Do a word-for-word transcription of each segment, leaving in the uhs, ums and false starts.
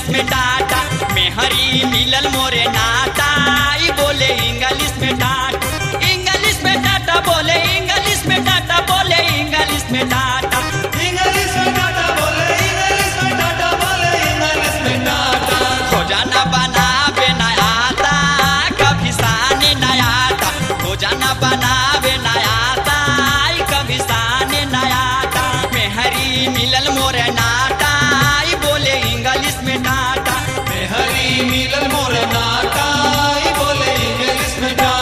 English में टाटा, मेहरी मिलल मोरे नाटा, ई बोले इंग्लिश में टाटा, इंग्लिश में टाटा बोले, इंग्लिश में टाटा बोले, इंग्लिश में टाटा, इंग्लिश में टाटा बोले, इंग्लिश में टाटा बोले, इंग्लिश में टाटा। खोजाना बनावे न आता, कभी साने न आता, खोजाना बनावे न आता, कभी साने न आता, मेहरी मिलल मोरे नाटा, ई बोले इंग्लिश में टाटा, मेहरी मिलल मोरे नाटा, ई बोले इंग्लिश में टाटा।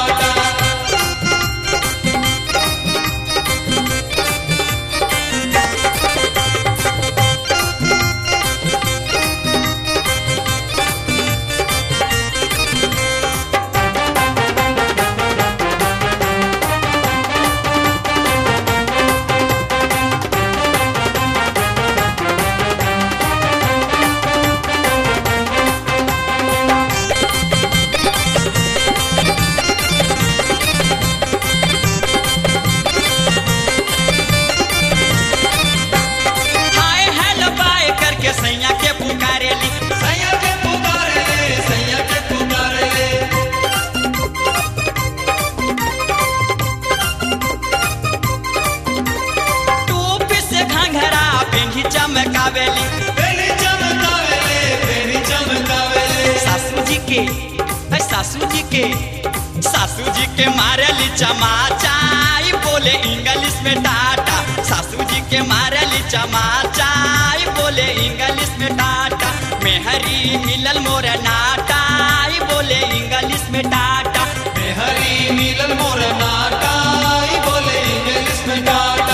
सैया के पुकारेली, सैया के पुकारे ले, सैया के पुकारे ले। टोपी से घंघरा पेंगी चमकावेली, पेनी चमकावेले, पेनी चमकावेले। सासू जी के ऐ सासू जी के सासू जी के मारेली चमाचा, ई बोले इंग्लिश में टाटा, सासू जी के मारेली चमाचा, ई बोले इंग्लिश में टाटा, मेहरी मिलल मोरे नाटा, ई बोले इंग्लिश में टाटा, मेहरी मिलल मोरे नाटा, ई बोले इंग्लिश में टाटा।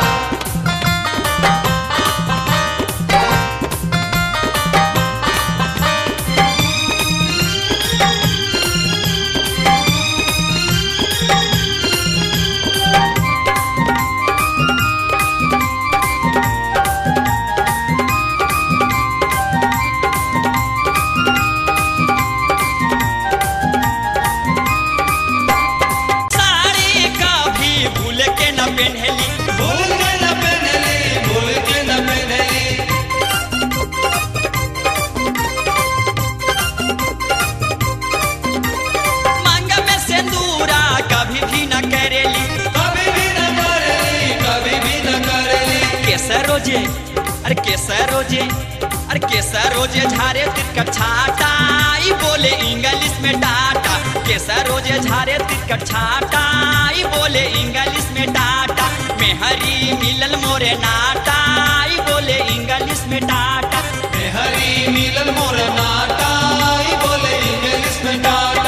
पेन्हली भूल के न पेन्हली, भूल के न पेन्हली। मांग में सिंदूरा कभी भी न करेली, कभी भी न करेली, कभी भी न करेली। केसर रोजे अरे केसर रोजे अरे केसर रोजे झारे तिरकट छाटा, ई बोले इंग्लिश में टाटा, केसर रोजे झारे तिरकट छाटा, ई बोले इंग्लिश में टाटा, मेहरी मिलल मोरे नाटा, ई बोले इंग्लिश में टाटा, मेहरी मिलल मोरे नाटा, ई बोले इंग्लिश में टाटा।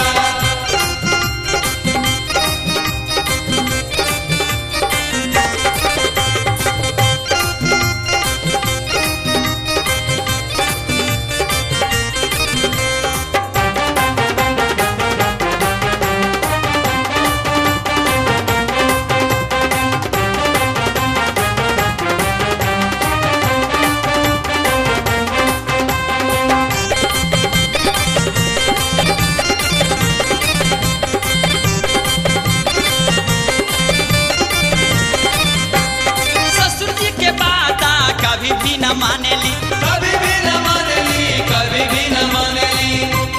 कभी भी न मानेली, कभी भी न मानेली, कभी भी न मानेली।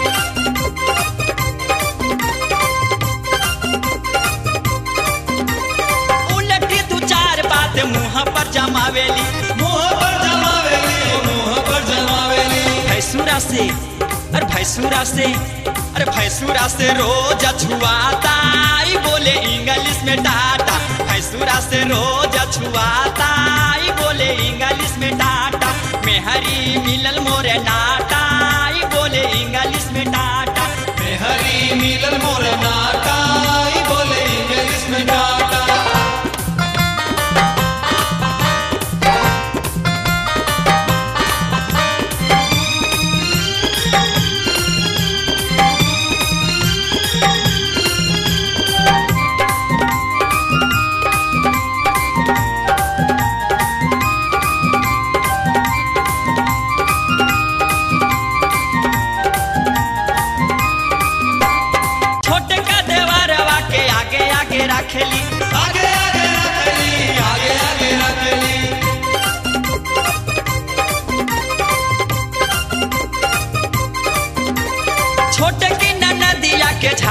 उलटी दू चार बात मुँह पर जमावेली, मुँह पर जमावेली, मुँह पर जमावेली। भैंसुरा से अरे भैंसुरा से अरे भैंसुरा से रोज छुआता, ई बोले इंग्लिश में टाटा, भैंसुरा से रोज छुआता, ई बोले इंग्लिश में टाटा, मेहरी मिलल मोरे नाटा, ई बोले इंग्लिश में टाटा, मेहरी मिलल मोरे नाटा, ई बोले इंग्लिश में टाटा।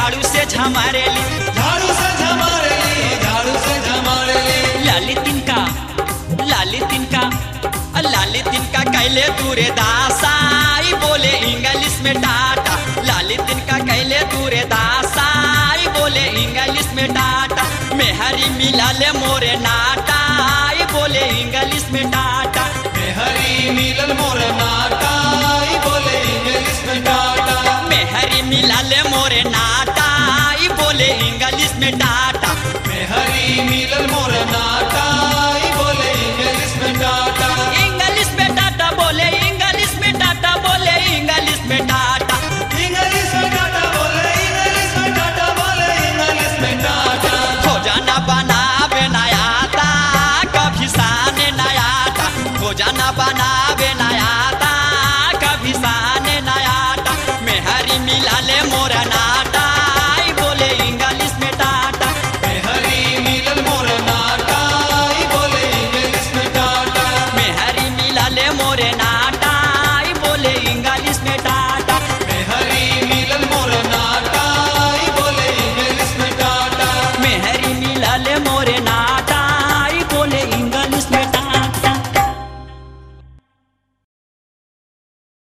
झाड़ू से झमारेली झाड़ू से झमारेली झाड़ू से झमारेली लाली तिनका लाली तिनका लाली तिनका कैले दूरे दासाई बोले इंग्लिश में टाटा लाली तिनका कैले दूरे दासाई बोले इंग्लिश में टाटा मेहरी मिला ले मोरे नाटा आई बोले इंग्लिश में टाटा मेहरी मिलन मोर नाटा ई बोले इंग्लिश में टाटा मेहरी मिला ले मोरे नाटा आई बोले इंग्लिश में टाटा मेहरी मिलन मोर नाटा ई बोले इंग्लिश में टाटा इंग्लिश में टाटा बोले इंग्लिश में टाटा बोले इंग्लिश में टाटा इंग्लिश में टाटा बोले इंग्लिश में टाटा बोले इंग्लिश में टाटा खोजाना बनावे नयाता कभी साने नयाता खोजाना बनावे नयाता कभी साने नयाता मेहरी मिला ले मोरा नाटा आई बोले इंग्लिश में टाटा मेहरी मिलन मोर नाटा ई बोले इंग्लिश में टाटा मेहरी मिला ले मोरे नाटा आई बोले इंग्लिश में